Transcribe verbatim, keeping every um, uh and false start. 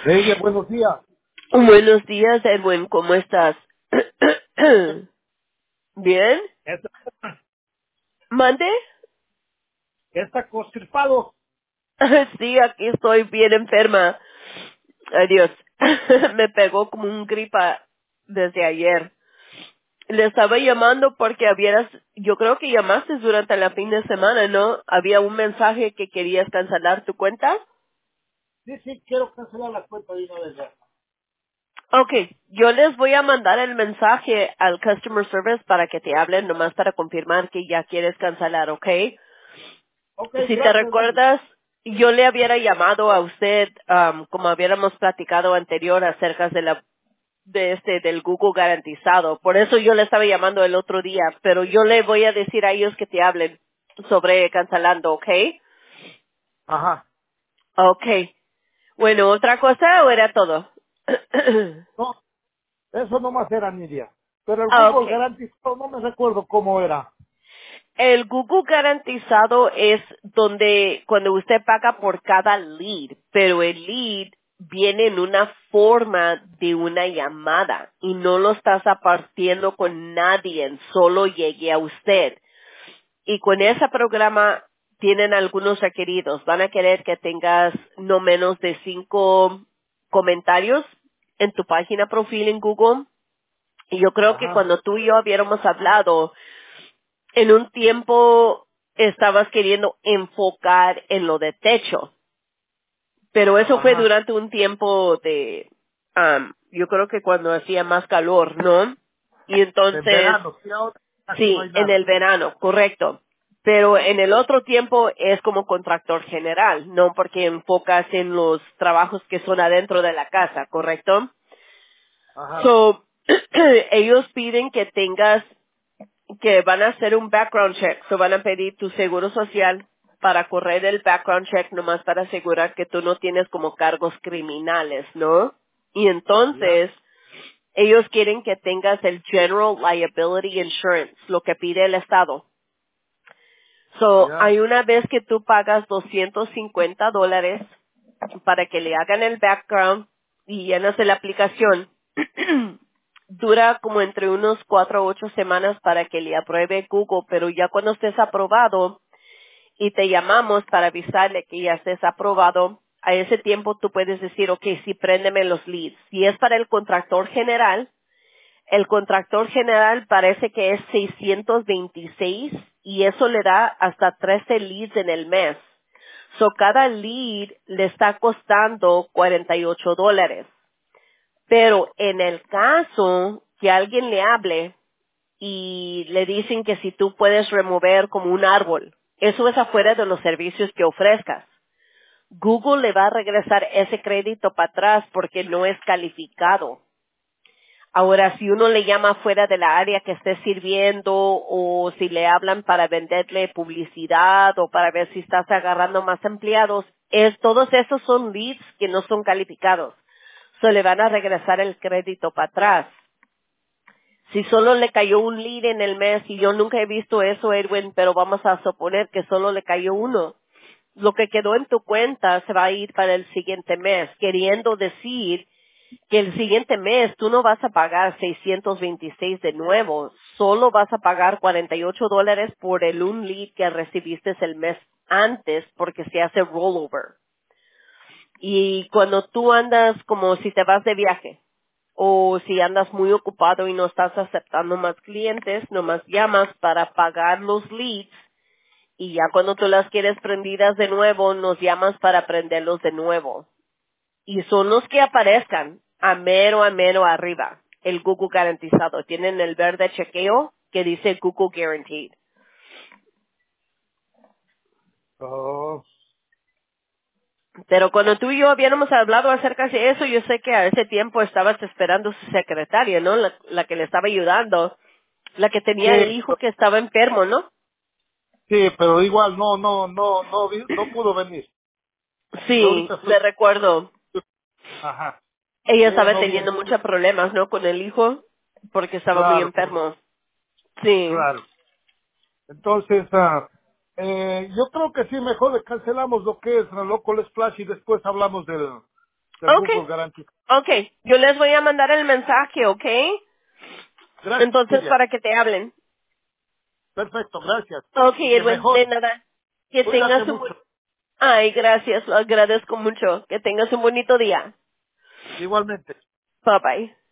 Leire, buenos días. Buenos días, Edwin, ¿cómo estás? ¿Bien? Está, ¿Mande? está constipado. Sí, aquí estoy bien enferma. Adiós. Me pegó como un gripa desde ayer. Le estaba llamando porque habías, yo creo que llamaste durante la fin de semana, ¿no? Había un mensaje que querías cancelar tu cuenta. Sí, sí, quiero cancelar la cuenta de una vez ya. Okay, yo les voy a mandar el mensaje al customer service para que te hablen nomás para confirmar que ya quieres cancelar, ¿ok? Ok, Si te gracias, Leire. recuerdas, yo le hubiera llamado a usted, am, como hubiéramos platicado anterior acerca de la de este del Google garantizado. Por eso yo le estaba llamando el otro día, pero yo le voy a decir a ellos que te hablen sobre cancelando, ¿ok? Ajá. Ok. Bueno, ¿otra cosa o era todo? No, eso nomás era Nidia. Pero el Ah, Google ok. garantizado no me recuerdo cómo era. El Google garantizado es donde cuando usted paga por cada lead, pero el lead viene en una forma de una llamada y no lo estás apartiendo con nadie, solo llegue a usted. Y con ese programa tienen algunos requeridos. Van a querer que tengas no menos de cinco comentarios en tu página profil en Google. Y yo creo que Ajá. cuando tú y yo hubiéramos hablado, en un tiempo estabas queriendo enfocar en lo de techo, pero eso fue Ajá. durante un tiempo de, am, yo creo que cuando hacía más calor, ¿no? Y En entonces, verano, sí, ahora casi no sí, hay en nada. el verano, correcto. Pero en el otro tiempo es como contractor general, no porque enfocas en los trabajos que son adentro de la casa, ¿correcto? Ajá. So, ellos piden que tengas que van a hacer un background check, so van a pedir tu seguro social para correr el background check nomás para asegurar que tú no tienes como cargos criminales, ¿no? Y Ya, entonces ellos quieren que tengas el General Liability Insurance, lo que pide el Estado. So, ya, hay una vez que tú pagas doscientos cincuenta dólares para que le hagan el background y llenas la aplicación. Dura como entre unos cuatro o ocho semanas para que le apruebe Google, pero ya cuando estés aprobado y te llamamos para avisarle que ya estés aprobado, a ese tiempo tú puedes decir, ok, sí, préndeme los leads. Si es para el contractor general, el contractor general parece que es seiscientos veintiséis y eso le da hasta trece leads en el mes. So, cada lead le está costando cuarenta y ocho dólares. Pero en el caso que alguien le hable y le dicen que si tú puedes remover como un árbol, eso es afuera de los servicios que ofrezcas. Google le va a regresar ese crédito para atrás porque no es calificado. Ahora, si uno le llama fuera de la área que esté sirviendo o si le hablan para venderle publicidad o para ver si estás agarrando más empleados, es, todos esos son leads que no son calificados. So le van a regresar el crédito para atrás. Si solo le cayó un lead en el mes y yo nunca he visto eso, Edwin, pero vamos a suponer que solo le cayó uno. Lo que quedó en tu cuenta se va a ir para el siguiente mes, queriendo decir que el siguiente mes tú no vas a pagar seiscientos veintiséis de nuevo, solo vas a pagar cuarenta y ocho dólares por el un lead que recibiste el mes antes porque se hace rollover. Y cuando tú andas como si te vas de viaje o si andas muy ocupado y no estás aceptando más clientes, nomás llamas para pagar los leads y ya cuando tú las quieres prendidas de nuevo, nos llamas para prenderlos de nuevo. Y son los que aparezcan a mero, a mero arriba, el Google garantizado. Tienen el verde chequeo que dice Google Guaranteed. oh, Pero cuando tú y yo habíamos hablado acerca de eso, yo sé que a ese tiempo estabas esperando su secretaria, ¿no? La, la que le estaba ayudando, la que tenía el sí, hijo que estaba enfermo, ¿no? sí, pero igual no, no, no, no, vi- no pudo venir. Yo Sí, ahorita estoy, me recuerdo. ajá, Ella ella estaba no viene. teniendo muchos problemas, ¿no? Con el hijo, porque estaba muy Claro, claro, enfermo. Sí. claro. Entonces, ah, eh, yo creo que sí, mejor le cancelamos lo que es la Local Splash y después hablamos del, del Okay, Google Guarantee. okay. Yo les voy a mandar el mensaje, ¿ok? Gracias, Entonces, Silvia. para que te hablen. Perfecto, gracias. Y Okay, que Edwin, de mejor. nada. Que Cuídate tengas un... mucho. bu- Ay, gracias, lo agradezco mucho. Que tengas un bonito día. Igualmente. Bye bye.